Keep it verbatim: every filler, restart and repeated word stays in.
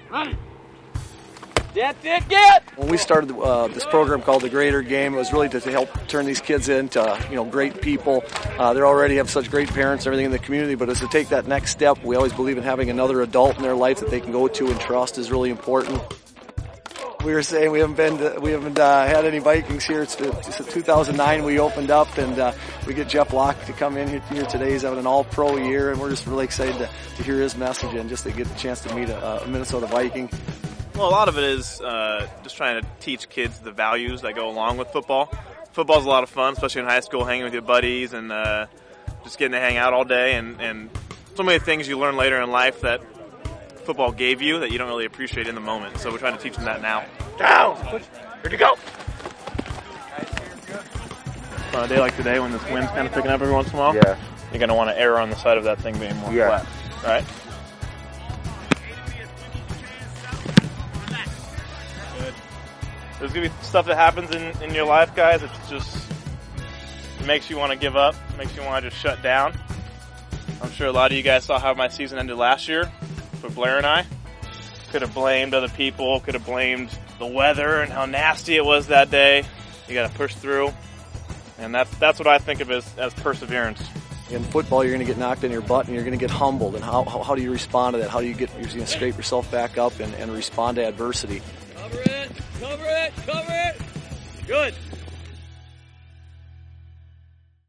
Run. Get, get, get! When we started uh, this program called The Greater Game, it was really to, to help turn these kids into, you know, great people. Uh, they already have such great parents and everything in the community, but as to take that next step, we always believe in having another adult in their life that they can go to and trust is really important. We were saying we haven't been to, we haven't uh, had any Vikings here. It's, it's two thousand nine we opened up, and uh, we get Jeff Locke to come in here, here today. He's having an all-pro year, and we're just really excited to, to hear his message and just to get a chance to meet a, a Minnesota Viking. Well, a lot of it is uh, just trying to teach kids the values that go along with football. Football's a lot of fun, especially in high school, hanging with your buddies and uh, just getting to hang out all day. And, and so many things you learn later in life that football gave you that you don't really appreciate in the moment. So we're trying to teach them that now. Down! Here to go! On a day like today when this wind's kind of picking up every once in a while, Yeah. you're going to want to err on the side of that thing being more Yeah. flat, right? There's going to be stuff that happens in, in your life, guys. It's just, it makes you want to give up, makes you want to just shut down. I'm sure a lot of you guys saw how my season ended last year for Blair and I. Could have blamed other people, could have blamed the weather and how nasty it was that day. You got to push through. And that's, that's what I think of as, as perseverance. In football, you're going to get knocked in your butt and you're going to get humbled. And how, how, how do you respond to that? How do you get, you're going to scrape yourself back up and, and respond to adversity? Cover it, cover it, cover it. Good.